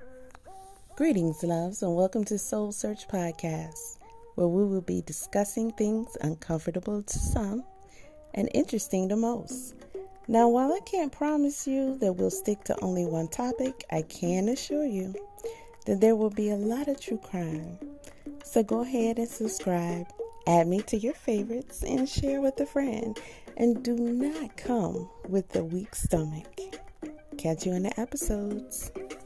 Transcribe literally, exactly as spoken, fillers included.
Greetings, loves, and welcome to Soul Search Podcast, where we will be discussing things uncomfortable to some and interesting to most. Now, while I can't promise you that we'll stick to only one topic, I can assure you that there will be a lot of true crime. So go ahead and subscribe, add me to your favorites, and share with a friend. And do not come with a weak stomach. Catch you in the episodes.